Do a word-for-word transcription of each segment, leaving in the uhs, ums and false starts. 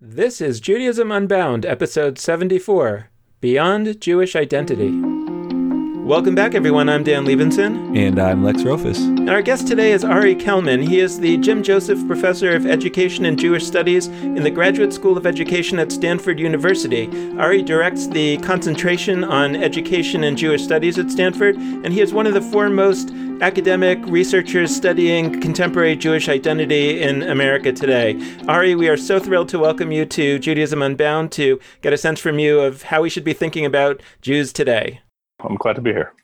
This is Judaism Unbound, episode seventy-four, Beyond Jewish Identity. Welcome back, everyone. I'm Dan Liebenson. And I'm Lex Rofus. And our guest today is Ari Kelman. He is the Jim Joseph Professor of Education and Jewish Studies in the Graduate School of Education at Stanford University. Ari directs the concentration on education and Jewish studies at Stanford, and he is one of the foremost academic researchers studying contemporary Jewish identity in America today. Ari, we are so thrilled to welcome you to Judaism Unbound to get a sense from you of how we should be thinking about Jews today. I'm glad to be here.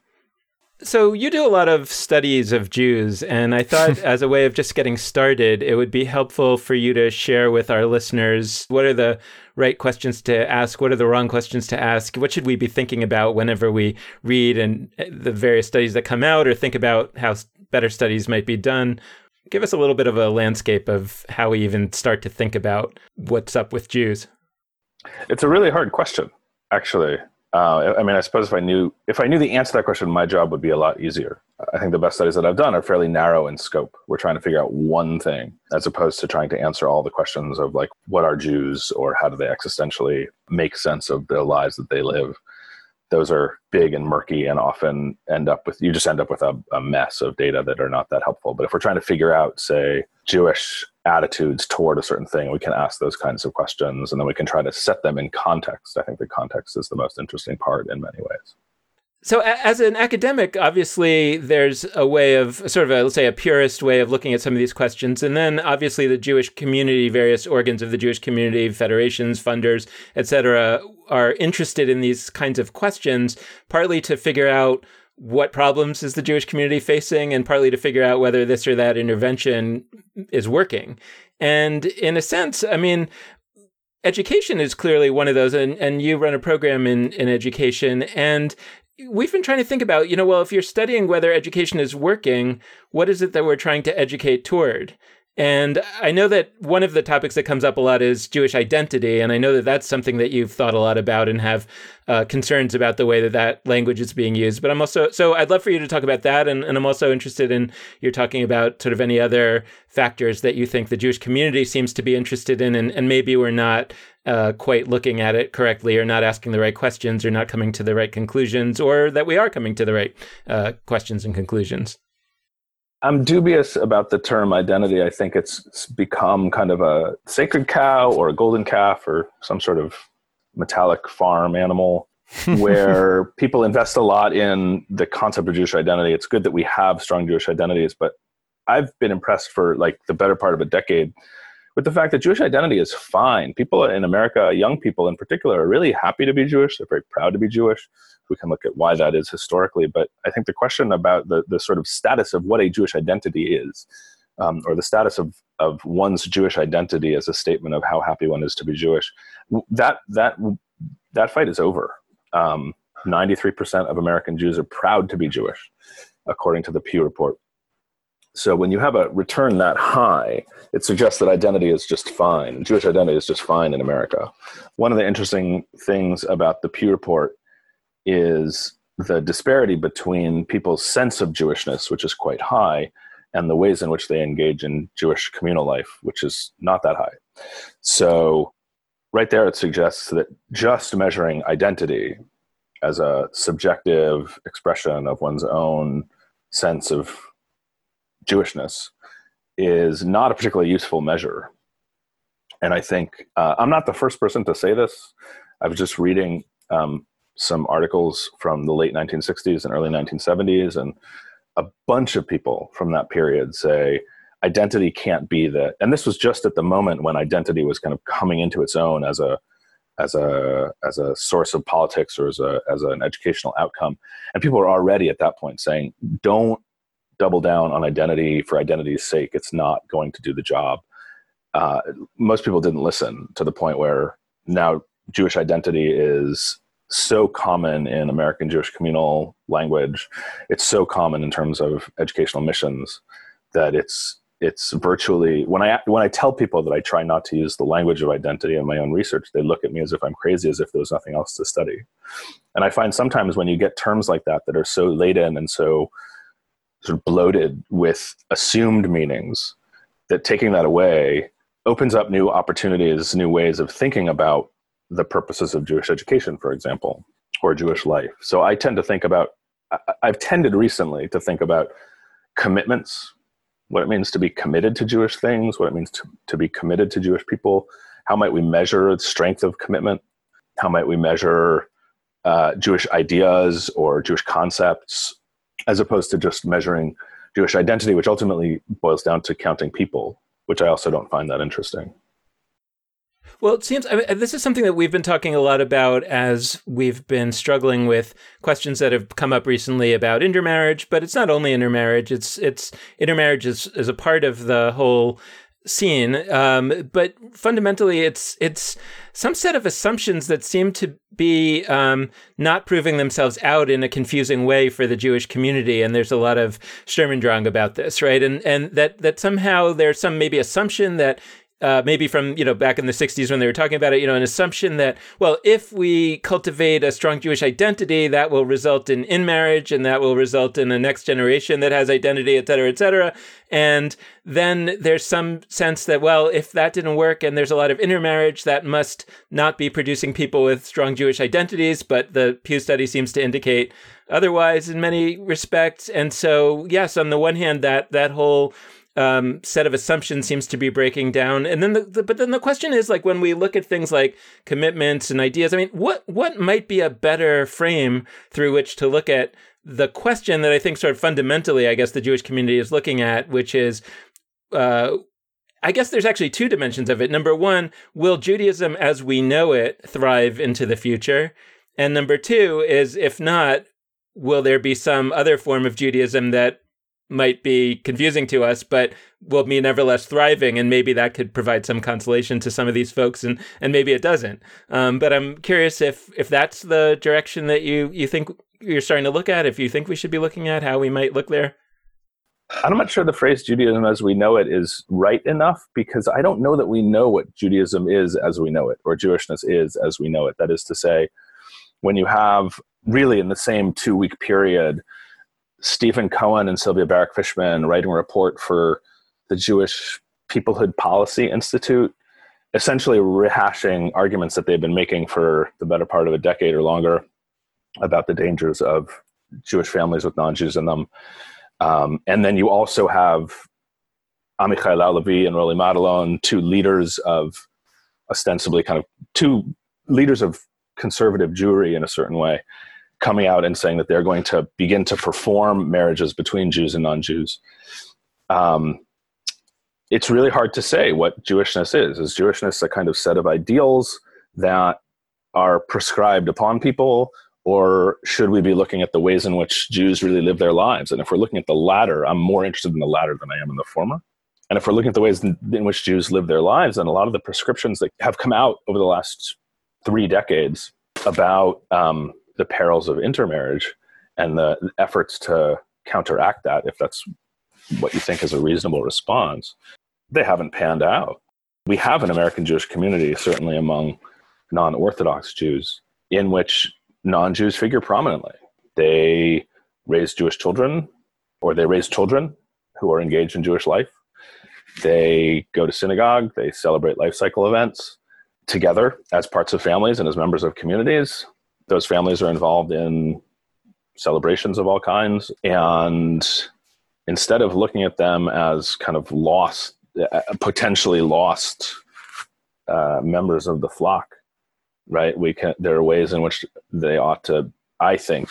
So you do a lot of studies of Jews, and I thought as a way of just getting started, it would be helpful for you to share with our listeners what are the right questions to ask, what are the wrong questions to ask, what should we be thinking about whenever we read and the various studies that come out or think about how better studies might be done. Give us a little bit of a landscape of how we even start to think about what's up with Jews. It's a really hard question, actually. Uh, I mean, I suppose if I knew if I knew the answer to that question, my job would be a lot easier. I think the best studies that I've done are fairly narrow in scope. We're trying to figure out one thing, as opposed to trying to answer all the questions of like, what are Jews, or how do they existentially make sense of the lives that they live? Those are big and murky, and often end up with you just end up with a, a mess of data that are not that helpful. But if we're trying to figure out, say, Jewish attitudes toward a certain thing, we can ask those kinds of questions, and then we can try to set them in context. I think the context is the most interesting part in many ways. So as an academic, obviously, there's a way of sort of a, let's say, a purist way of looking at some of these questions. And then obviously the Jewish community, various organs of the Jewish community, federations, funders, et cetera, are interested in these kinds of questions, partly to figure out what problems is the Jewish community facing, and partly to figure out whether this or that intervention is working. And in a sense, I mean, education is clearly one of those, and, and you run a program in, in education, and we've been trying to think about, you know, well, if you're studying whether education is working, what is it that we're trying to educate toward? And I know that one of the topics that comes up a lot is Jewish identity, and I know that that's something that you've thought a lot about and have uh, concerns about the way that that language is being used. But I'm also, so I'd love for you to talk about that, and, and I'm also interested in you're talking about sort of any other factors that you think the Jewish community seems to be interested in, and, and maybe we're not uh, quite looking at it correctly, or not asking the right questions, or not coming to the right conclusions, or that we are coming to the right uh, questions and conclusions. I'm dubious about the term identity. I think it's become kind of a sacred cow or a golden calf or some sort of metallic farm animal where people invest a lot in the concept of Jewish identity. It's good that we have strong Jewish identities, but I've been impressed for like the better part of a decade with the fact that Jewish identity is fine. People in America, young people in particular, are really happy to be Jewish. They're very proud to be Jewish. We can look at why that is historically. But I think the question about the, the sort of status of what a Jewish identity is, um, or the status of, of one's Jewish identity as a statement of how happy one is to be Jewish, that that that fight is over. Um, ninety-three percent of American Jews are proud to be Jewish, according to the Pew Report. So when you have a return that high, it suggests that identity is just fine. Jewish identity is just fine in America. One of the interesting things about the Pew Report is the disparity between people's sense of Jewishness, which is quite high, and the ways in which they engage in Jewish communal life, which is not that high. So right there, it suggests that just measuring identity as a subjective expression of one's own sense of Jewishness is not a particularly useful measure. And I think, uh, I'm not the first person to say this. I was just reading um, some articles from the late nineteen sixties and early nineteen seventies, and a bunch of people from that period say identity can't be the, and this was just at the moment when identity was kind of coming into its own as a as a as a source of politics, or as a as an educational outcome. And people were already at that point saying, don't double down on identity for identity's sake. It's not going to do the job. Uh, most people didn't listen, to the point where now Jewish identity is so common in American Jewish communal language. It's so common in terms of educational missions that it's it's virtually, when I when I tell people that I try not to use the language of identity in my own research, they look at me as if I'm crazy, as if there was nothing else to study. And I find sometimes when you get terms like that that are so laden and so sort of bloated with assumed meanings, that taking that away opens up new opportunities, new ways of thinking about the purposes of Jewish education, for example, or Jewish life. So I tend to think about, I've tended recently to think about commitments, what it means to be committed to Jewish things, what it means to, to be committed to Jewish people. How might we measure the strength of commitment? How might we measure uh, Jewish ideas or Jewish concepts, as opposed to just measuring Jewish identity, which ultimately boils down to counting people, which I also don't find that interesting. Well, it seems I mean, this is something that we've been talking a lot about as we've been struggling with questions that have come up recently about intermarriage, but it's not only intermarriage. It's it's intermarriage is, is a part of the whole scene. Um, but fundamentally, it's it's some set of assumptions that seem to be um, not proving themselves out in a confusing way for the Jewish community. And there's a lot of Sturm-und-Drang about this, right? And and that that somehow there's some maybe assumption that Uh, maybe from, you know, back in the sixties when they were talking about it, you know, an assumption that, well, if we cultivate a strong Jewish identity, that will result in in-marriage and that will result in a next generation that has identity, et cetera, et cetera. And then there's some sense that, well, if that didn't work and there's a lot of intermarriage, that must not be producing people with strong Jewish identities. But the Pew study seems to indicate otherwise in many respects. And so, yes, on the one hand, that that whole Um, set of assumptions seems to be breaking down. And then the, the but then the question is, like, when we look at things like commitments and ideas, I mean, what what might be a better frame through which to look at the question that I think sort of fundamentally, I guess, the Jewish community is looking at, which is, uh, I guess there's actually two dimensions of it. Number one, will Judaism as we know it thrive into the future? And number two is, if not, will there be some other form of Judaism that might be confusing to us, but will be nevertheless thriving, and maybe that could provide some consolation to some of these folks, and and maybe it doesn't. Um, but I'm curious if if that's the direction that you you think you're starting to look at, if you think we should be looking at how we might look there. I'm not sure the phrase Judaism as we know it is right enough, because I don't know that we know what Judaism is as we know it, or Jewishness is as we know it. That is to say, when you have really in the same two-week period Stephen Cohen and Sylvia Barak-Fishman writing a report for the Jewish Peoplehood Policy Institute, essentially rehashing arguments that they've been making for the better part of a decade or longer about the dangers of Jewish families with non-Jews in them. Um, and then you also have Amichai Lau-Lavie and Rolly Madelon, two leaders of ostensibly kind of two leaders of conservative Jewry in a certain way, coming out and saying that they're going to begin to perform marriages between Jews and non-Jews. Um, it's really hard to say what Jewishness is. Is Jewishness a kind of set of ideals that are prescribed upon people, or should we be looking at the ways in which Jews really live their lives? And if we're looking at the latter, I'm more interested in the latter than I am in the former. And if we're looking at the ways in, in which Jews live their lives, and a lot of the prescriptions that have come out over the last three decades about um, the perils of intermarriage and the efforts to counteract that, if that's what you think is a reasonable response, they haven't panned out. We have an American Jewish community, certainly among non-Orthodox Jews, in which non-Jews figure prominently. They raise Jewish children, or they raise children who are engaged in Jewish life. They go to synagogue, they celebrate life cycle events together as parts of families and as members of communities. Those families are involved in celebrations of all kinds. And instead of looking at them as kind of lost, uh, potentially lost uh, members of the flock, right? We can, there are ways in which they ought to, I think,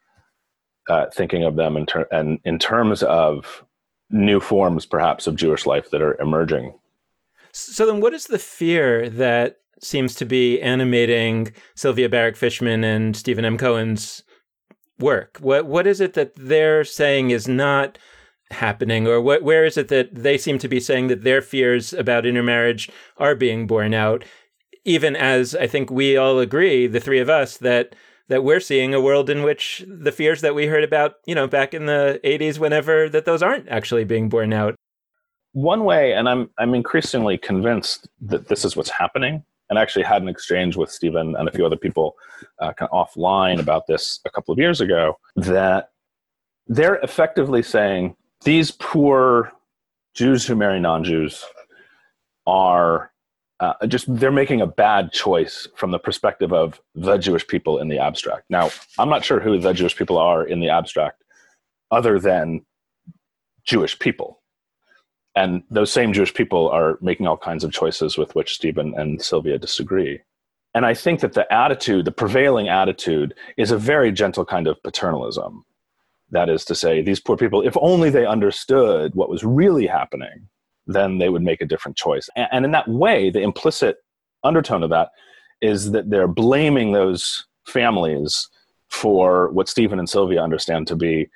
uh, thinking of them in, ter- and in terms of new forms, perhaps, of Jewish life that are emerging. So then what is the fear that seems to be animating Sylvia Barak-Fishman and Stephen M. Cohen's work? What What is it that they're saying is not happening? Or what, where is it that they seem to be saying that their fears about intermarriage are being borne out, even as I think we all agree, the three of us, that that we're seeing a world in which the fears that we heard about, you know, back in the eighties, whenever, that those aren't actually being borne out? One way, and I'm I'm increasingly convinced that this is what's happening, and I actually had an exchange with Stephen and a few other people uh, kind of offline about this a couple of years ago, that they're effectively saying these poor Jews who marry non-Jews are uh, just, they're making a bad choice from the perspective of the Jewish people in the abstract. Now, I'm not sure who the Jewish people are in the abstract other than Jewish people. And those same Jewish people are making all kinds of choices with which Stephen and Sylvia disagree. And I think that the attitude, the prevailing attitude, is a very gentle kind of paternalism. That is to say, these poor people, if only they understood what was really happening, then they would make a different choice. And, and in that way, the implicit undertone of that is that they're blaming those families for what Stephen and Sylvia understand to be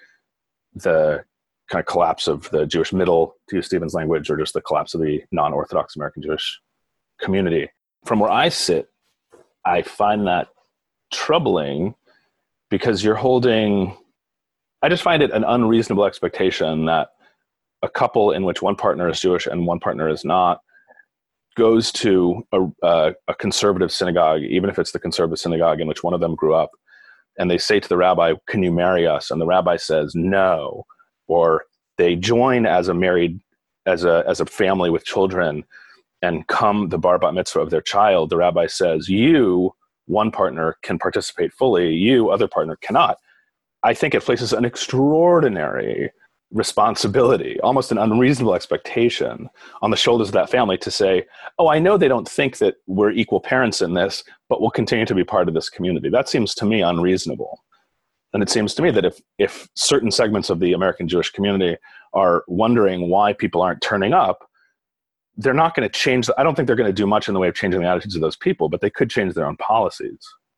the kind of collapse of the Jewish middle, to use Stephen's language, or just the collapse of the non-Orthodox American Jewish community. From where I sit, I find that troubling because you're holding, I just find it an unreasonable expectation that a couple in which one partner is Jewish and one partner is not goes to a, a, a conservative synagogue, even if it's the conservative synagogue in which one of them grew up, and they say to the rabbi, "Can you marry us?" And the rabbi says no. Or they join as a married, as a as a family with children, and come the bar bat mitzvah of their child, the rabbi says, you, one partner, can participate fully, you, other partner, cannot. I think it places an extraordinary responsibility, almost an unreasonable expectation on the shoulders of that family to say, oh, I know they don't think that we're equal parents in this, but we'll continue to be part of this community. That seems to me unreasonable. And it seems to me that if if certain segments of the American Jewish community are wondering why people aren't turning up, they're not going to change. I don't think they're going to do much in the way of changing the attitudes of those people, but they could change their own policies.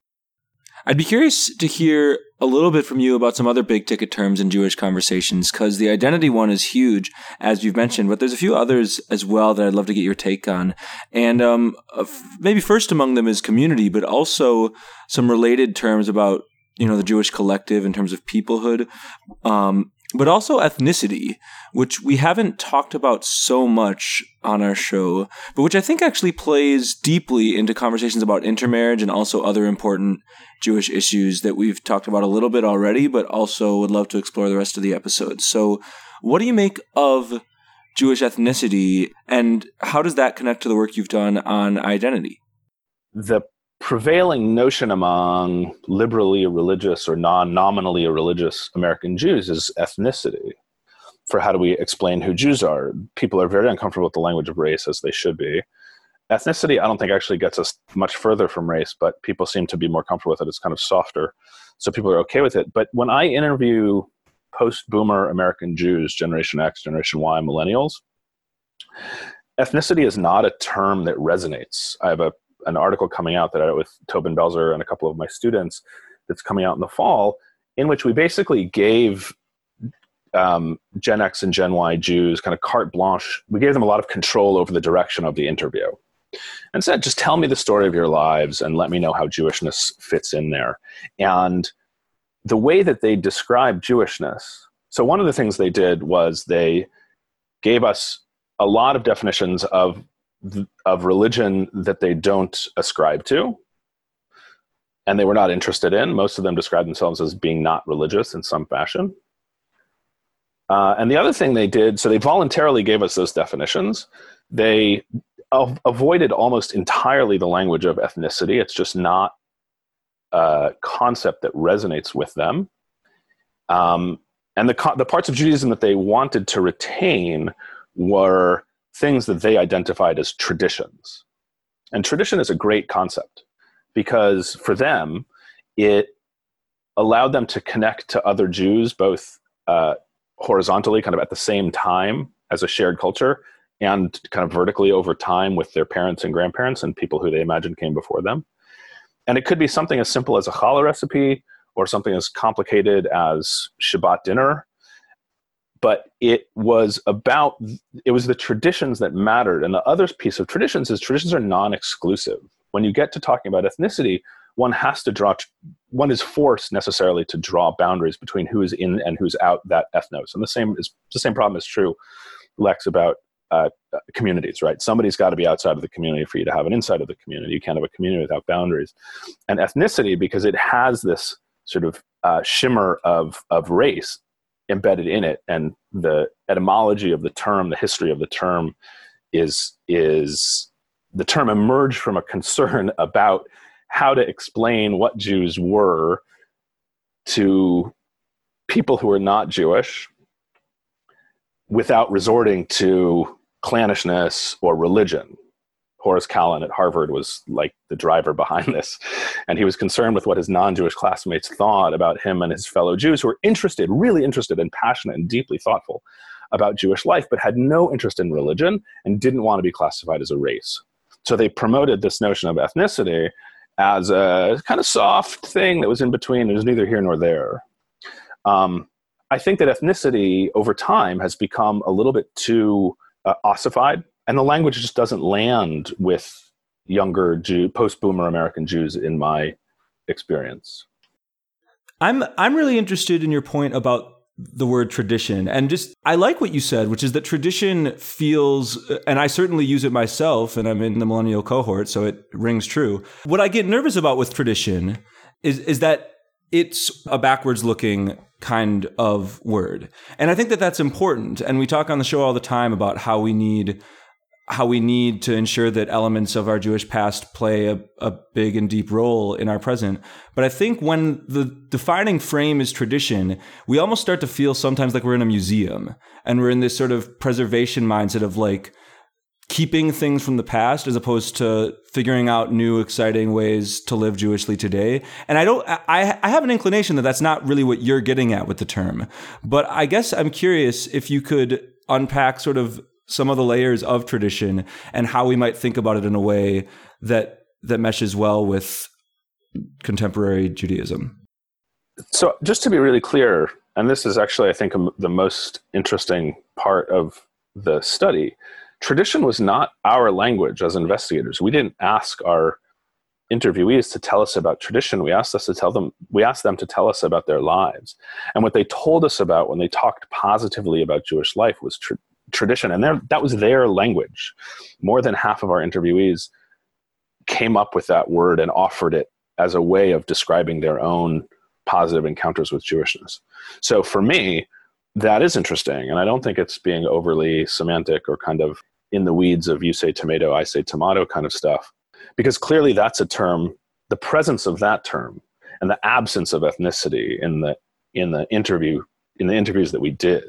I'd be curious to hear a little bit from you about some other big ticket terms in Jewish conversations, because the identity one is huge, as you've mentioned, but there's a few others as well that I'd love to get your take on. And um, maybe first among them is community, but also some related terms about, you know, the Jewish collective in terms of peoplehood, um, but also ethnicity, which we haven't talked about so much on our show, but which I think actually plays deeply into conversations about intermarriage and also other important Jewish issues that we've talked about a little bit already, but also would love to explore the rest of the episode. So what do you make of Jewish ethnicity, and how does that connect to the work you've done on identity? The prevailing notion among liberally religious or non-nominally religious American Jews is ethnicity. For how do we explain who Jews are? People are very uncomfortable with the language of race, as they should be. Ethnicity, I don't think actually gets us much further from race, but people seem to be more comfortable with it. It's kind of softer, so people are okay with it. But when I interview post-boomer American Jews, Generation X, Generation Y, millennials, ethnicity is not a term that resonates. I have a an article coming out that I wrote with Tobin Belzer and a couple of my students that's coming out in the fall, in which we basically gave um, Gen X and Gen Y Jews kind of carte blanche. We gave them a lot of control over the direction of the interview and said, just tell me the story of your lives and let me know how Jewishness fits in there. And the way that they describe Jewishness, so one of the things they did was they gave us a lot of definitions of of religion that they don't ascribe to, and they were not interested in. Most of them describe themselves as being not religious in some fashion. Uh, and the other thing they did, so they voluntarily gave us those definitions. They av- avoided almost entirely the language of ethnicity. It's just not a concept that resonates with them. Um, and the co- the parts of Judaism that they wanted to retain were things that they identified as traditions. And tradition is a great concept because for them, it allowed them to connect to other Jews, both uh, horizontally, kind of at the same time as a shared culture, and kind of vertically over time with their parents and grandparents and people who they imagined came before them. And it could be something as simple as a challah recipe or something as complicated as Shabbat dinner. But it was about, it was the traditions that mattered. And the other piece of traditions is traditions are non-exclusive. When you get to talking about ethnicity, one has to draw, one is forced necessarily to draw boundaries between who is in and who's out that ethnos. And the same is, the same problem is true, Lex, about uh, communities, right? Somebody's got to be outside of the community for you to have an inside of the community. You can't have a community without boundaries. And ethnicity, because it has this sort of uh, shimmer of, of race embedded in it, and the etymology of the term, the history of the term is is the term emerged from a concern about how to explain what Jews were to people who are not Jewish without resorting to clannishness or religion. Horace Callan at Harvard was like the driver behind this. And he was concerned with what his non-Jewish classmates thought about him and his fellow Jews who were interested, really interested and passionate and deeply thoughtful about Jewish life, but had no interest in religion and didn't want to be classified as a race. So they promoted this notion of ethnicity as a kind of soft thing that was in between. It was neither here nor there. Um, I think that ethnicity over time has become a little bit too uh, ossified, and the language just doesn't land with younger Jew, post-boomer American Jews in my experience. I'm I'm really interested in your point about the word tradition, and just I like what you said, which is that tradition feels, and I certainly use it myself, and I'm in the millennial cohort, so it rings true. What I get nervous about with tradition is is that it's a backwards looking kind of word, and I think that that's important. And we talk on the show all the time about how we need how we need to ensure that elements of our Jewish past play a, a big and deep role in our present. But I think when the defining frame is tradition, we almost start to feel sometimes like we're in a museum, and we're in this sort of preservation mindset of like keeping things from the past as opposed to figuring out new, exciting ways to live Jewishly today. And I don't, I, I have an inclination that that's not really what you're getting at with the term. But I guess I'm curious if you could unpack sort of some of the layers of tradition and how we might think about it in a way that that meshes well with contemporary Judaism. So just to be really clear, and this is actually, I think, the most interesting part of the study, tradition was not our language as investigators. We didn't ask our interviewees to tell us about tradition. We asked us to tell them, we asked them to tell us about their lives. And what they told us about when they talked positively about Jewish life was tradition. tradition, and that was their language. More than half of our interviewees came up with that word and offered it as a way of describing their own positive encounters with Jewishness. So for me, that is interesting, and I don't think it's being overly semantic or kind of in the weeds of you say tomato, I say tomato kind of stuff, because clearly that's a term, the presence of that term and the absence of ethnicity in the in the interview in the interviews that we did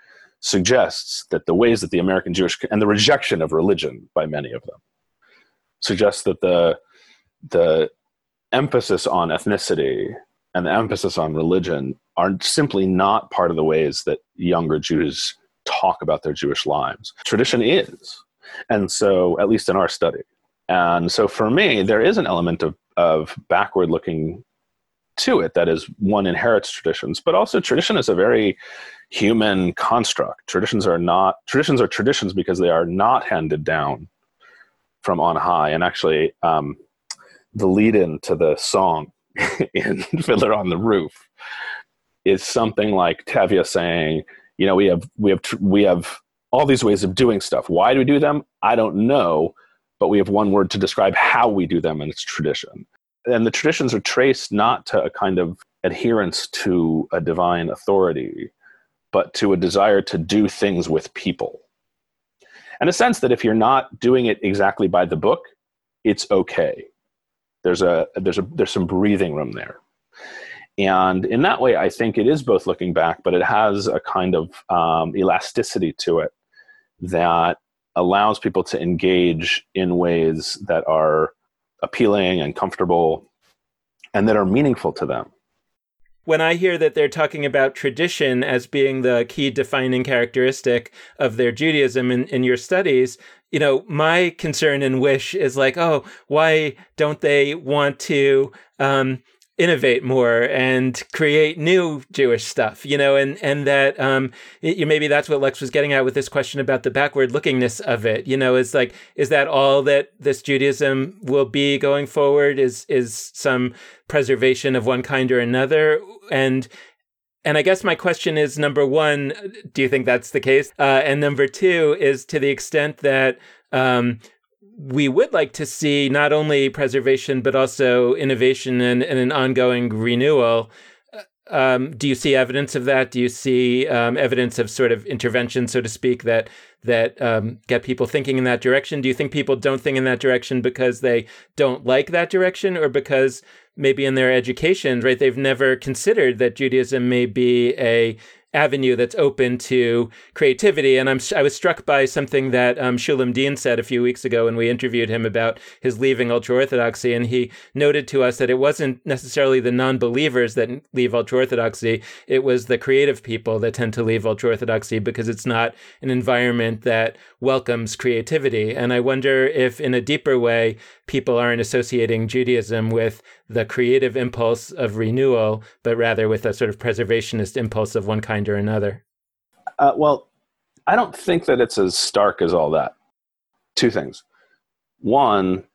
suggests that the ways that the American Jewish, and the rejection of religion by many of them, suggests that the the emphasis on ethnicity and the emphasis on religion are simply not part of the ways that younger Jews talk about their Jewish lives. Tradition is, and so at least in our study. And so for me, there is an element of, of backward looking to it, that is, one inherits traditions, but also tradition is a very human construct. Traditions are not, traditions are traditions because they are not handed down from on high. And actually, um, the lead-in to the song in Fiddler on the Roof is something like Tevye saying, you know, we have, we have, we have all these ways of doing stuff. Why do we do them? I don't know, but we have one word to describe how we do them, and it's tradition. And the traditions are traced not to a kind of adherence to a divine authority, but to a desire to do things with people. And a sense that if you're not doing it exactly by the book, it's okay. There's a there's a there's some breathing room there. And in that way, I think it is both looking back, but it has a kind of um, elasticity to it that allows people to engage in ways that are appealing and comfortable and that are meaningful to them. When I hear that they're talking about tradition as being the key defining characteristic of their Judaism in, in your studies, you know, my concern and wish is like, oh, why don't they want to um, innovate more and create new Jewish stuff, you know, and, and that um, it, maybe that's what Lex was getting at with this question about the backward lookingness of it, you know, is like, is that all that this Judaism will be going forward, is, is some preservation of one kind or another? And, and I guess my question is, number one, do you think that's the case? Uh, and number two is, to the extent that, um, we would like to see not only preservation, but also innovation and, and an ongoing renewal. Um, do you see evidence of that? Do you see um, evidence of sort of intervention, so to speak, that that um, get people thinking in that direction? Do you think people don't think in that direction because they don't like that direction, or because maybe in their education, right, they've never considered that Judaism may be a avenue that's open to creativity? And I'm I was struck by something that um, Shulam Dean said a few weeks ago when we interviewed him about his leaving ultra-Orthodoxy, and he noted to us that it wasn't necessarily the non-believers that leave ultra-Orthodoxy, it was the creative people that tend to leave ultra-Orthodoxy because it's not an environment that welcomes creativity. And I wonder if in a deeper way, people aren't associating Judaism with the creative impulse of renewal, but rather with a sort of preservationist impulse of one kind or another. Uh, well, I don't think that it's as stark as all that. Two things. One,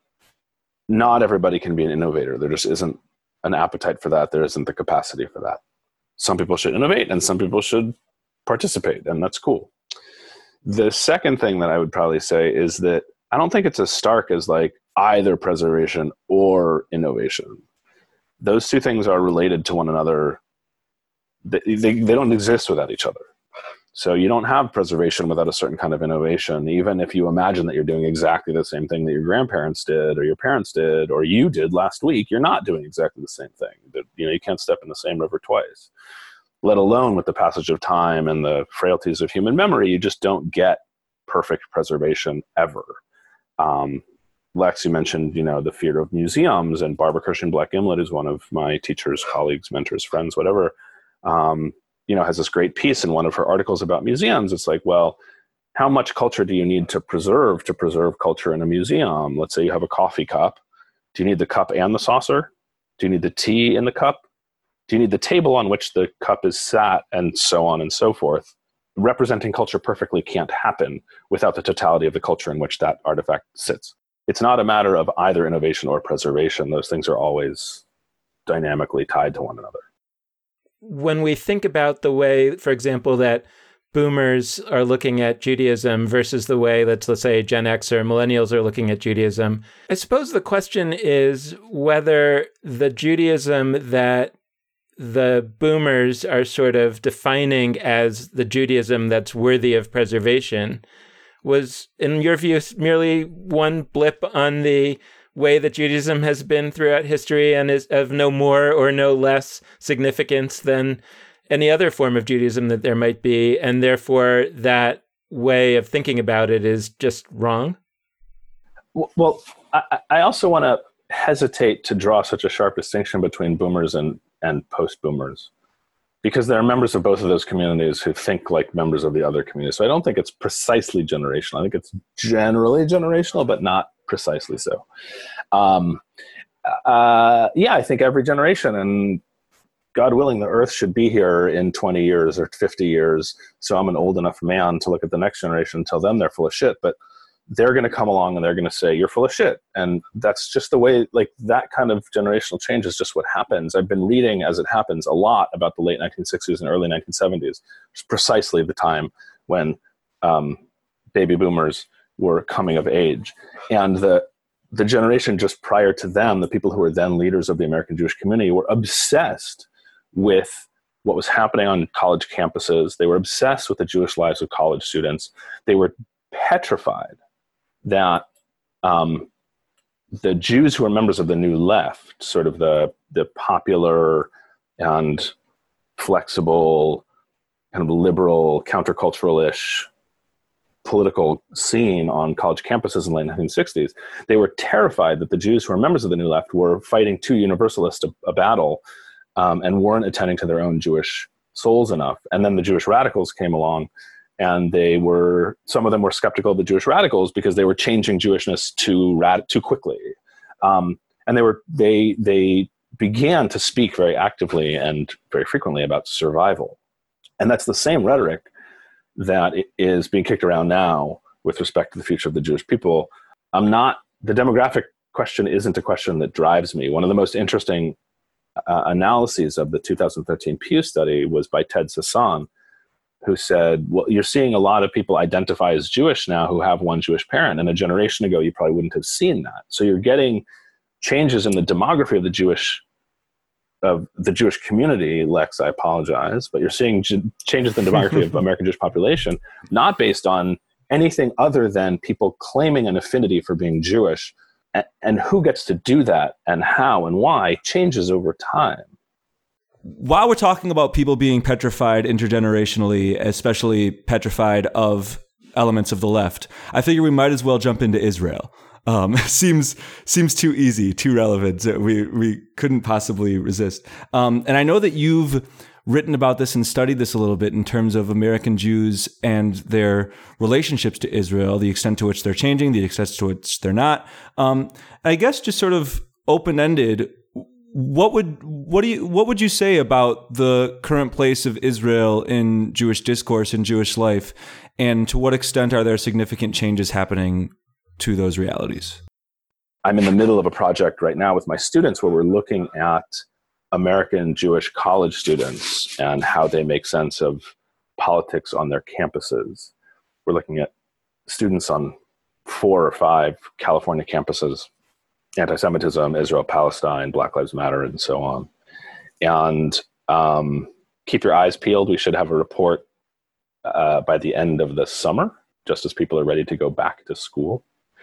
not everybody can be an innovator. There just isn't an appetite for that. There isn't the capacity for that. Some people should innovate and some people should participate, and that's cool. The second thing that I would probably say is that I don't think it's as stark as like either preservation or innovation. Those two things are related to one another. They, they, they don't exist without each other. So you don't have preservation without a certain kind of innovation. Even if you imagine that you're doing exactly the same thing that your grandparents did or your parents did or you did last week, you're not doing exactly the same thing. That, you know, you can't step in the same river twice, let alone with the passage of time and the frailties of human memory. You just don't get perfect preservation ever. Um, Lex, you mentioned, you know, the fear of museums, and Barbara Kirschen Black Imlet is one of my teachers, colleagues, mentors, friends, whatever, um, you know, has this great piece in one of her articles about museums. It's like, well, how much culture do you need to preserve to preserve culture in a museum? Let's say you have a coffee cup. Do you need the cup and the saucer? Do you need the tea in the cup? Do you need the table on which the cup is sat, and so on and so forth? Representing culture perfectly can't happen without the totality of the culture in which that artifact sits. It's not a matter of either innovation or preservation. Those things are always dynamically tied to one another. When we think about the way, for example, that boomers are looking at Judaism versus the way that, let's say, Gen X or millennials are looking at Judaism, I suppose the question is whether the Judaism that the boomers are sort of defining as the Judaism that's worthy of preservation was, in your view, merely one blip on the way that Judaism has been throughout history and is of no more or no less significance than any other form of Judaism that there might be, and therefore that way of thinking about it is just wrong? Well, I, I also want to hesitate to draw such a sharp distinction between boomers and, and post-boomers, because there are members of both of those communities who think like members of the other community. So I don't think it's precisely generational. I think it's generally generational, but not precisely so. Um, uh, yeah, I think every generation, and God willing, the earth should be here in twenty years or fifty years. So I'm an old enough man to look at the next generation and tell them they're full of shit. But they're going to come along and they're going to say, you're full of shit. And that's just the way, like that kind of generational change is just what happens. I've been reading, as it happens, a lot about the late nineteen sixties and early nineteen seventies. It's precisely the time when um, baby boomers were coming of age. And the the generation just prior to them, the people who were then leaders of the American Jewish community, were obsessed with what was happening on college campuses. They were obsessed with the Jewish lives of college students. They were petrified that um, the Jews who were members of the New Left, sort of the the popular and flexible, kind of liberal, countercultural-ish political scene on college campuses in the late nineteen sixties, they were terrified that the Jews who were members of the New Left were fighting too universalist a, a battle um, and weren't attending to their own Jewish souls enough. And then the Jewish radicals came along, and they were, some of them were skeptical of the Jewish radicals because they were changing Jewishness too rad- too quickly. Um, and they were they they began to speak very actively and very frequently about survival. And that's the same rhetoric that is being kicked around now with respect to the future of the Jewish people. I'm not, the demographic question isn't a question that drives me. One of the most interesting uh, analyses of the two thousand thirteen Pew study was by Ted Sasson, who said, well, you're seeing a lot of people identify as Jewish now who have one Jewish parent, and a generation ago you probably wouldn't have seen that. So you're getting changes in the demography of the Jewish of the Jewish community, Lex, I apologize, but you're seeing j- changes in the demography of American Jewish population, not based on anything other than people claiming an affinity for being Jewish, and, and who gets to do that and how and why changes over time. While we're talking about people being petrified intergenerationally, especially petrified of elements of the left, I figure we might as well jump into Israel. Um, seems seems too easy, too relevant. We we couldn't possibly resist. Um, and I know that you've written about this and studied this a little bit in terms of American Jews and their relationships to Israel, the extent to which they're changing, the extent to which they're not. Um, I guess just sort of open-ended, what would what do you what would you say about the current place of Israel in Jewish discourse and Jewish life, and to what extent are there significant changes happening to those realities? I'm in the middle of a project right now with my students where we're looking at American Jewish college students and how they make sense of politics on their campuses. We're looking at students on four or five California campuses, anti-Semitism, Israel, Palestine, Black Lives Matter, and so on. And um, keep your eyes peeled. We should have a report uh, by the end of the summer, just as people are ready to go back to school.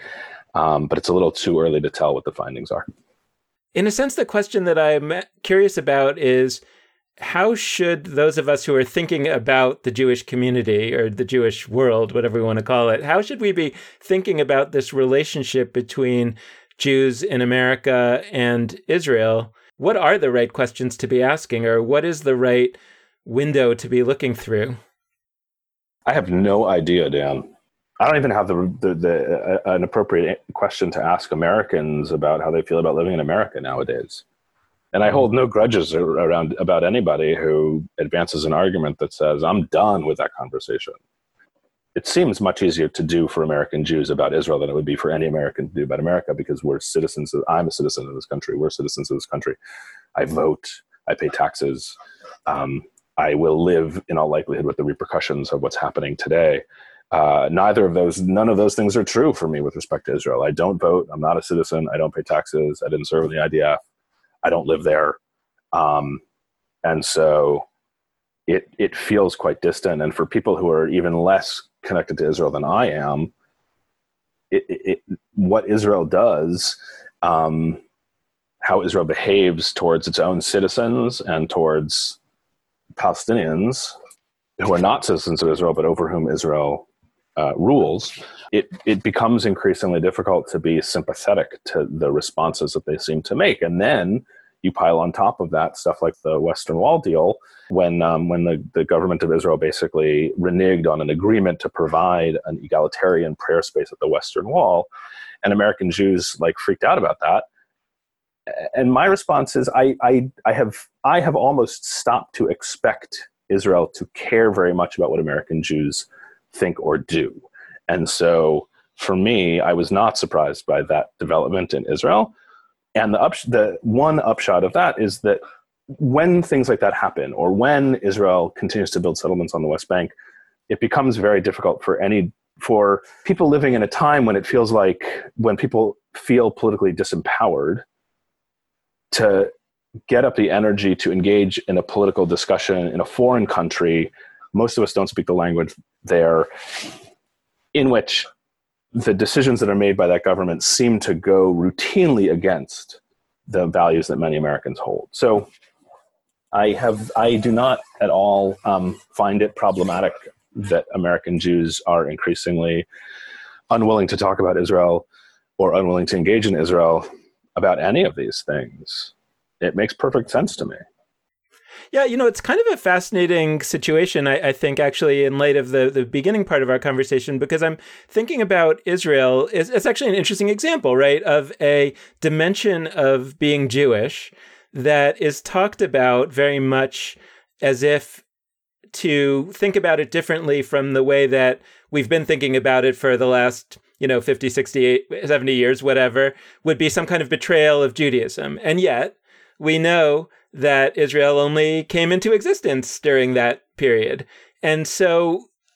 Um, but it's a little too early to tell what the findings are. In a sense, the question that I'm curious about is, how should those of us who are thinking about the Jewish community or the Jewish world, whatever we want to call it, how should we be thinking about this relationship between Jews in America and Israel? What are the right questions to be asking, or what is the right window to be looking through? I have no idea, Dan. I don't even have the, the, the uh, an appropriate question to ask Americans about how they feel about living in America nowadays. And I hold no grudges around about anybody who advances an argument that says, I'm done with that conversation. It seems much easier to do for American Jews about Israel than it would be for any American to do about America, because we're citizens of, I'm a citizen of this country. We're citizens of this country. I vote, I pay taxes. Um, I will live in all likelihood with the repercussions of what's happening today. Uh, neither of those, none of those things are true for me with respect to Israel. I don't vote. I'm not a citizen. I don't pay taxes. I didn't serve in the I D F. I don't live there. Um, and so it, it feels quite distant. And for people who are even less connected to Israel than I am, it, it, what Israel does, um, how Israel behaves towards its own citizens and towards Palestinians who are not citizens of Israel, but over whom Israel uh, rules, it, it becomes increasingly difficult to be sympathetic to the responses that they seem to make. And then you pile on top of that stuff like the Western Wall deal, when um, when the, the government of Israel basically reneged on an agreement to provide an egalitarian prayer space at the Western Wall, and American Jews like freaked out about that. And my response is, I I, I have I have almost stopped to expect Israel to care very much about what American Jews think or do. And so for me, I was not surprised by that development in Israel. And the, up, the one upshot of that is that when things like that happen, or when Israel continues to build settlements on the West Bank, it becomes very difficult for any for people living in a time when it feels like, when people feel politically disempowered, to get up the energy to engage in a political discussion in a foreign country. Most of us don't speak the language there, in which the decisions that are made by that government seem to go routinely against the values that many Americans hold. So I have, I do not at all um, find it problematic that American Jews are increasingly unwilling to talk about Israel or unwilling to engage in Israel about any of these things. It makes perfect sense to me. Yeah, you know, it's kind of a fascinating situation, I, I think, actually, in light of the, the beginning part of our conversation, because I'm thinking about Israel. It's, it's actually an interesting example, right, of a dimension of being Jewish that is talked about very much as if to think about it differently from the way that we've been thinking about it for the last, you know, fifty, sixty, seventy years, whatever, would be some kind of betrayal of Judaism. And yet we know that Israel only came into existence during that period. And so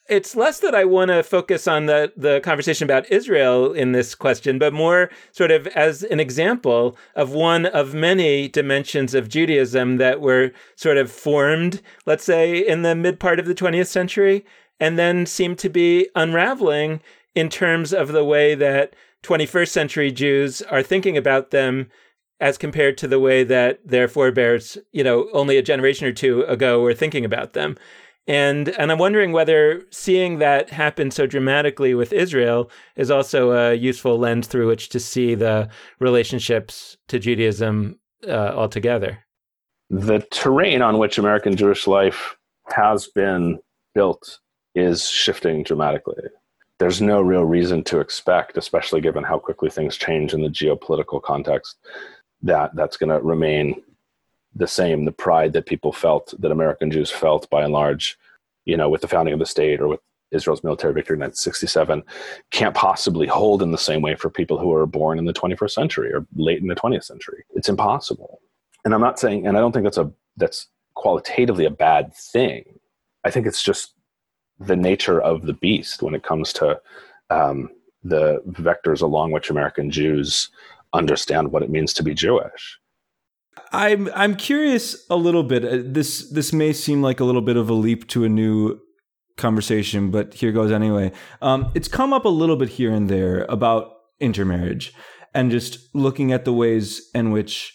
it's less that I want to focus on the, the conversation about Israel in this question, but more sort of as an example of one of many dimensions of Judaism that were sort of formed, let's say, in the mid part of the twentieth century, and then seem to be unraveling in terms of the way that twenty-first century Jews are thinking about them as compared to the way that their forebears, you know, only a generation or two ago were thinking about them. And and I'm wondering whether seeing that happen so dramatically with Israel is also a useful lens through which to see the relationships to Judaism uh, altogether. The terrain on which American Jewish life has been built is shifting dramatically. There's no real reason to expect, especially given how quickly things change in the geopolitical context, that that's going to remain the same. The pride that people felt, that American Jews felt by and large, you know, with the founding of the state or with Israel's military victory in nineteen sixty-seven, can't possibly hold in the same way for people who were born in the twenty-first century or late in the twentieth century. It's impossible. And I'm not saying, and I don't think that's a that's qualitatively a bad thing. I think it's just the nature of the beast when it comes to um, the vectors along which American Jews understand what it means to be Jewish. I'm I'm curious a little bit. This this may seem like a little bit of a leap to a new conversation, but here goes anyway. Um, it's come up a little bit here and there about intermarriage, and just looking at the ways in which,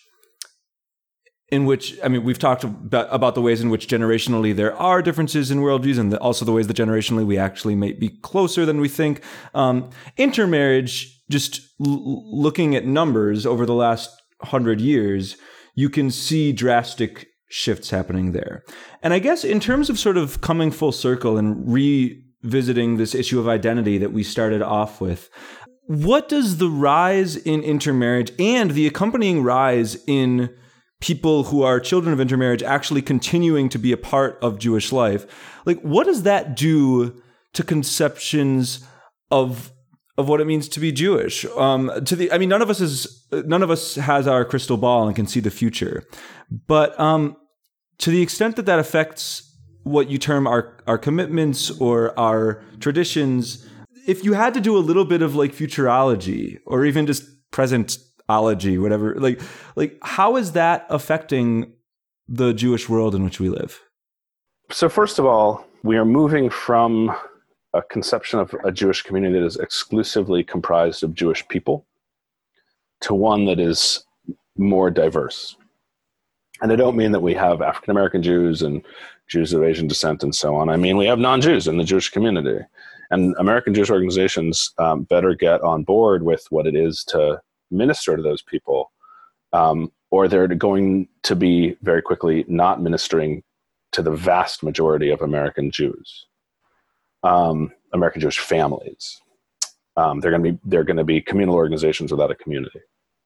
in which I mean, we've talked about, about the ways in which generationally there are differences in worldviews, and the, also the ways that generationally we actually may be closer than we think. Um, intermarriage, just l- looking at numbers over the last hundred years, you can see drastic shifts happening there. And I guess in terms of sort of coming full circle and revisiting this issue of identity that we started off with, what does the rise in intermarriage and the accompanying rise in people who are children of intermarriage actually continuing to be a part of Jewish life, like what does that do to conceptions of of what it means to be Jewish? Um, to the, I mean, none of us is, none of us has our crystal ball and can see the future, but um, to the extent that that affects what you term our our commitments or our traditions, if you had to do a little bit of like futurology or even just presentology, whatever, like like how is that affecting the Jewish world in which we live? So first of all, we are moving from a conception of a Jewish community that is exclusively comprised of Jewish people to one that is more diverse. And I don't mean that we have African-American Jews and Jews of Asian descent and so on. I mean, we have non-Jews in the Jewish community. And American Jewish organizations um, better get on board with what it is to minister to those people, um, or they're going to be very quickly not ministering to the vast majority of American Jews. Um, American Jewish families. Um, they're going to be they're going to be communal organizations without a community.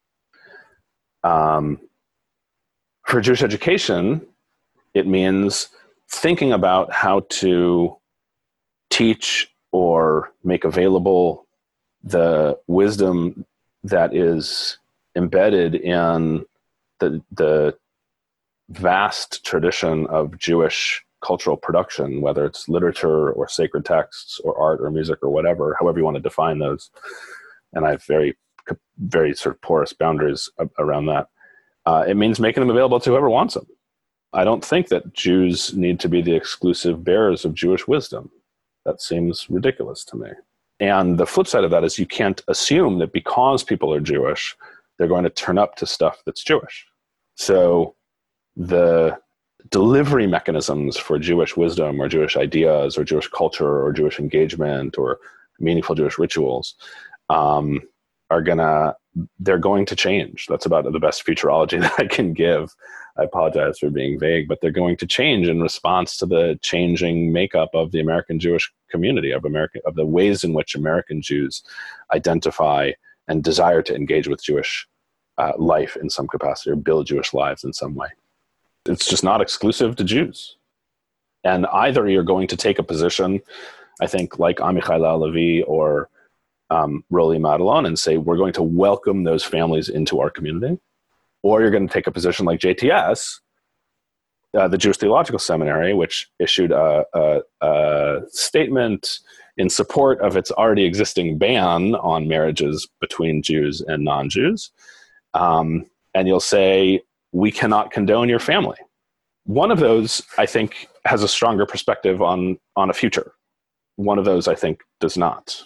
Um, for Jewish education, it means thinking about how to teach or make available the wisdom that is embedded in the the vast tradition of Jewish cultural production, whether it's literature or sacred texts or art or music or whatever, however you want to define those. And I have very, very sort of porous boundaries around that. Uh, it means making them available to whoever wants them. I don't think that Jews need to be the exclusive bearers of Jewish wisdom. That seems ridiculous to me. And the flip side of that is you can't assume that because people are Jewish, they're going to turn up to stuff that's Jewish. So the delivery mechanisms for Jewish wisdom or Jewish ideas or Jewish culture or Jewish engagement or meaningful Jewish rituals um, are gonna, they're going to change. That's about the best futurology that I can give. I apologize for being vague, but they're going to change in response to the changing makeup of the American Jewish community, of American, of the ways in which American Jews identify and desire to engage with Jewish uh, life in some capacity or build Jewish lives in some way. It's just not exclusive to Jews. And either you're going to take a position, I think, like Amichai Lau-Lavie or um, Rolly Madelon, and say, we're going to welcome those families into our community. Or you're going to take a position like J T S uh, the Jewish Theological Seminary, which issued a, a, a statement in support of its already existing ban on marriages between Jews and non-Jews. Um, and you'll say, we cannot condone your family. One of those, I think, has a stronger perspective on, on a future. One of those, I think, does not.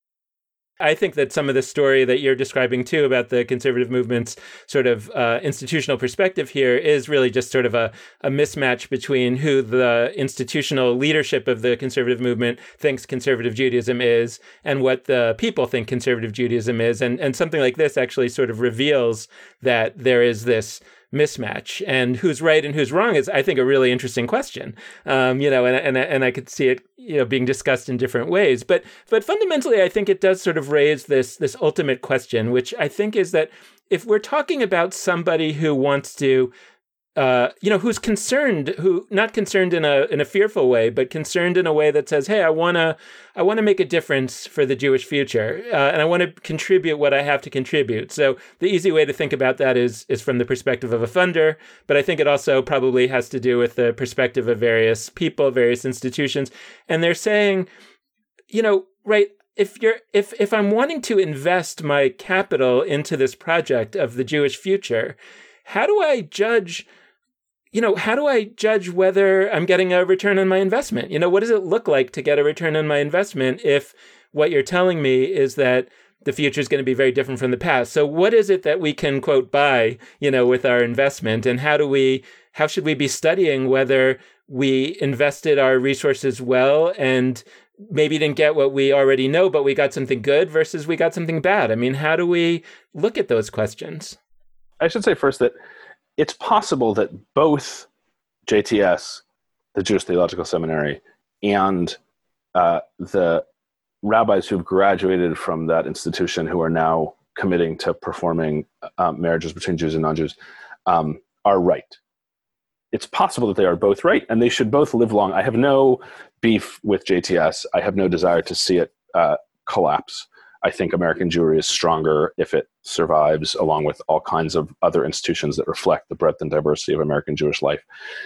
I think that some of the story that you're describing too about the conservative movement's sort of uh, institutional perspective here is really just sort of a, a mismatch between who the institutional leadership of the conservative movement thinks conservative Judaism is and what the people think conservative Judaism is. And, and something like this actually sort of reveals that there is this mismatch, and who's right and who's wrong is, I think, a really interesting question. Um, you know, and and and I could see it, you know, being discussed in different ways. But but fundamentally, I think it does sort of raise this this ultimate question, which I think is that if we're talking about somebody who wants to, uh, you know, who's concerned, who not concerned in a in a fearful way, but concerned in a way that says, hey, I wanna I want to make a difference for the Jewish future, uh, and I want to contribute what I have to contribute. So the easy way to think about that is is from the perspective of a funder, but I think it also probably has to do with the perspective of various people, various institutions, and they're saying, you know, right, if you're if if I'm wanting to invest my capital into this project of the Jewish future, how do I judge? You know, how do I judge whether I'm getting a return on my investment? You know, what does it look like to get a return on my investment if what you're telling me is that the future is going to be very different from the past? So what is it that we can, quote, buy, you know, with our investment? And how do we, how should we be studying whether we invested our resources well and maybe didn't get what we already know, but we got something good versus we got something bad? I mean, how do we look at those questions? I should say first that it's possible that both J T S, the Jewish Theological Seminary, and uh, the rabbis who've graduated from that institution who are now committing to performing uh, marriages between Jews and non-Jews um, are right. It's possible that they are both right, and they should both live long. I have no beef with J T S. I have no desire to see it uh, collapse. I think American Jewry is stronger if it survives, along with all kinds of other institutions that reflect the breadth and diversity of American Jewish life.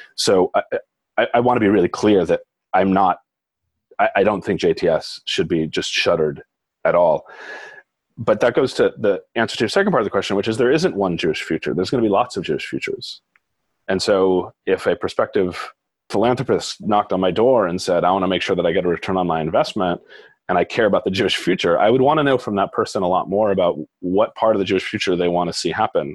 So I, I, I want to be really clear that I'm not, I, I don't think J T S should be just shuttered at all. But that goes to the answer to your second part of the question, which is there isn't one Jewish future. There's going to be lots of Jewish futures. And so if a prospective philanthropist knocked on my door and said, I want to make sure that I get a return on my investment, and I care about the Jewish future, I would want to know from that person a lot more about what part of the Jewish future they want to see happen,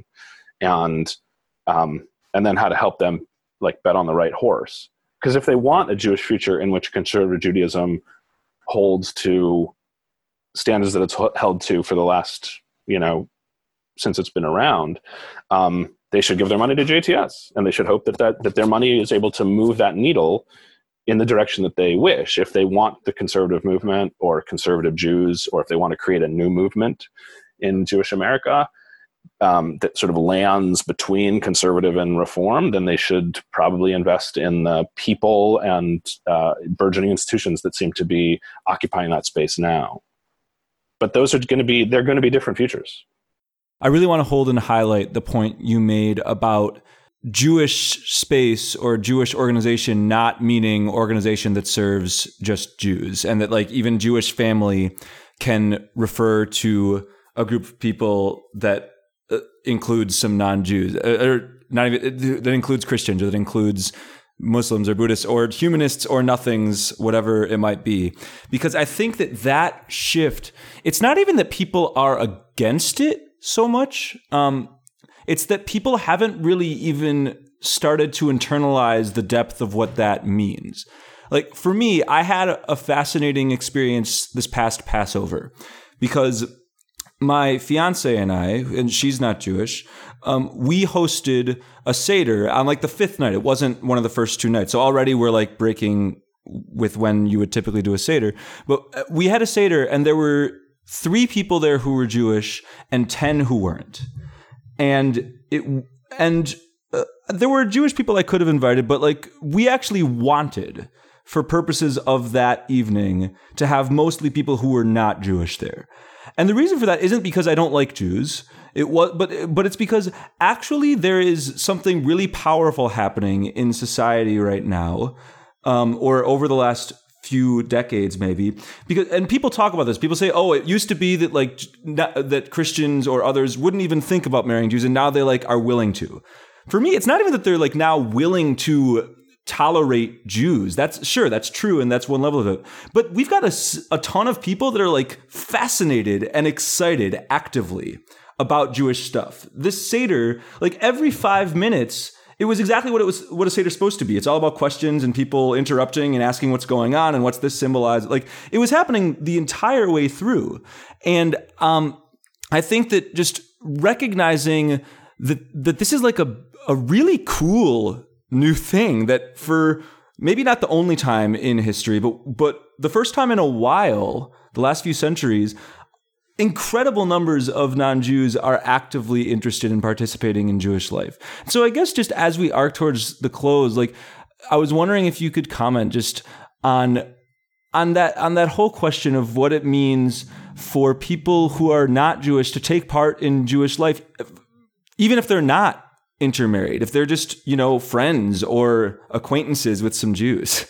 and um, and then how to help them like bet on the right horse. Because if they want a Jewish future in which conservative Judaism holds to standards that it's held to for the last, you know, since it's been around, um, they should give their money to J T S, and they should hope that, that that their money is able to move that needle in the direction that they wish. If they want the conservative movement or conservative Jews, or if they want to create a new movement in Jewish America um, that sort of lands between conservative and reform, then they should probably invest in the people and uh, burgeoning institutions that seem to be occupying that space now. But those are going to be, they're going to be different futures. I really want to hold and highlight the point you made about Jewish space or Jewish organization not meaning organization that serves just Jews, and that like even Jewish family can refer to a group of people that uh, includes some non-Jews, uh, or not even that includes Christians, or that includes Muslims or Buddhists or humanists or nothings, whatever it might be. Because I think that that shift, it's not even that people are against it so much. Um, It's that people haven't really even started to internalize the depth of what that means. Like for me, I had a fascinating experience this past Passover because my fiance and I, and she's not Jewish, um, we hosted a Seder on like the fifth night. It wasn't one of the first two nights. So already we're like breaking with when you would typically do a Seder. But we had a Seder and there were three people there who were Jewish and ten who weren't. And it and uh, there were Jewish people I could have invited, but like we actually wanted, for purposes of that evening, to have mostly people who were not Jewish there. And the reason for that isn't because I don't like Jews. It was, but but it's because actually there is something really powerful happening in society right now, um, or over the last few decades maybe. Because and people talk about this. People say, "Oh, it used to be that like not, that Christians or others wouldn't even think about marrying Jews, and now they like are willing to." For me, it's not even that they're like now willing to tolerate Jews. That's sure, that's true, and that's one level of it. But we've got a, a ton of people that are like fascinated and excited actively about Jewish stuff. This Seder, like every five minutes, it was exactly what it was, what a Seder is supposed to be. It's all about questions and people interrupting and asking what's going on and what's this symbolize. Like it was happening the entire way through. And um, I think that just recognizing that that this is like a a really cool new thing that for maybe not the only time in history, but but the first time in a while, the last few centuries, incredible numbers of non-Jews are actively interested in participating in Jewish life. So I guess just as we arc towards the close, like I was wondering if you could comment just on on that on that whole question of what it means for people who are not Jewish to take part in Jewish life, even if they're not intermarried, if they're just, you know, friends or acquaintances with some Jews.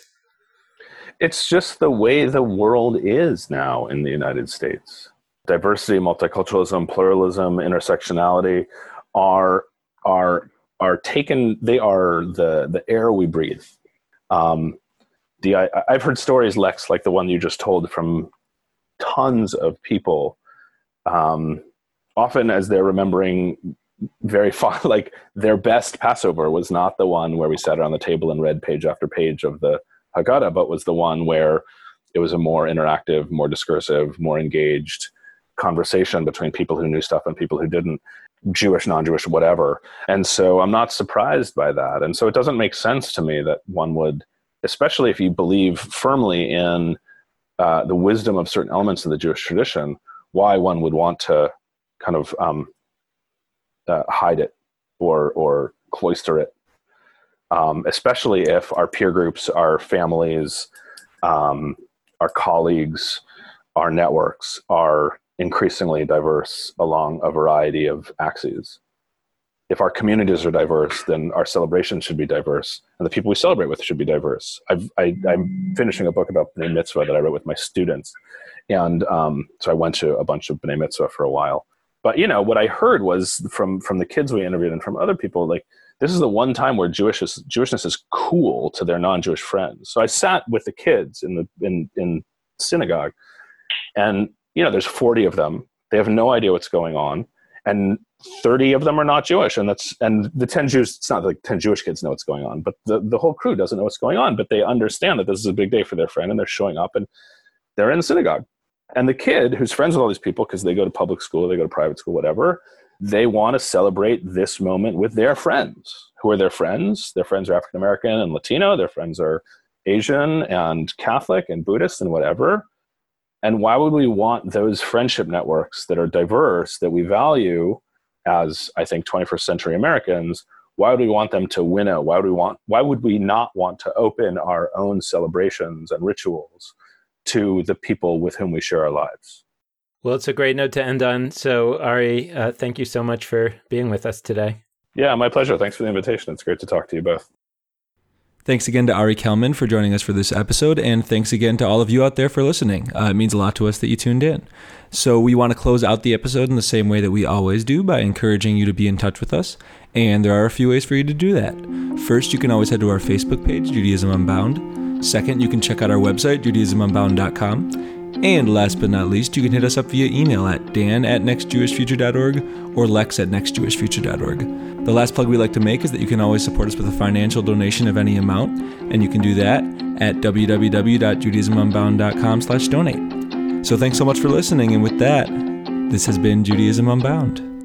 It's just the way the world is now in the United States. Diversity, multiculturalism, pluralism, intersectionality are are are taken. They are the the air we breathe. Um, the I, I've heard stories, Lex, like the one you just told, from tons of people, um, often as they're remembering very far, like their best Passover was not the one where we sat around the table and read page after page of the Haggadah, but was the one where it was a more interactive, more discursive, more engaged conversation between people who knew stuff and people who didn't, Jewish, non-Jewish, whatever. And so I'm not surprised by that. And so it doesn't make sense to me that one would, especially if you believe firmly in uh, the wisdom of certain elements of the Jewish tradition, why one would want to kind of um, Uh, hide it or or cloister it, um, especially if our peer groups, our families, um, our colleagues, our networks are increasingly diverse along a variety of axes. If our communities are diverse, then our celebrations should be diverse, and the people we celebrate with should be diverse. I've, I, I'm finishing a book about B'nai Mitzvah that I wrote with my students, and um, so I went to a bunch of B'nai Mitzvah for a while. But, you know, what I heard was from, from the kids we interviewed and from other people, like, this is the one time where Jewish is, Jewishness is cool to their non-Jewish friends. So I sat with the kids in the in, in synagogue, and, you know, there's forty of them. They have no idea what's going on. And thirty of them are not Jewish. And that's and the ten Jews, it's not like ten Jewish kids know what's going on, but the, the whole crew doesn't know what's going on. But they understand that this is a big day for their friend, and they're showing up, and they're in the synagogue. And the kid who's friends with all these people, because they go to public school, they go to private school, whatever, they want to celebrate this moment with their friends. Who are their friends? Their friends are African American and Latino. Their friends are Asian and Catholic and Buddhist and whatever. And why would we want those friendship networks that are diverse, that we value as, I think, twenty-first century Americans, why would we want them to winnow? Why would we want, why would we not want to open our own celebrations and rituals to the people with whom we share our lives? Well, it's a great note to end on. So, Ari, uh, thank you so much for being with us today. Yeah, my pleasure. Thanks for the invitation. It's great to talk to you both. Thanks again to Ari Kelman for joining us for this episode, and thanks again to all of you out there for listening. Uh, it means a lot to us that you tuned in. So we want to close out the episode in the same way that we always do, by encouraging you to be in touch with us, and there are a few ways for you to do that. First, you can always head to our Facebook page, Judaism Unbound. Second, you can check out our website, judaism unbound dot com. And last but not least, you can hit us up via email at dan at next jewish future dot org or lex at next jewish future dot org. The last plug we like to make is that you can always support us with a financial donation of any amount, and you can do that at w w w dot judaism unbound dot com slash donate. So thanks so much for listening, and with that, this has been Judaism Unbound.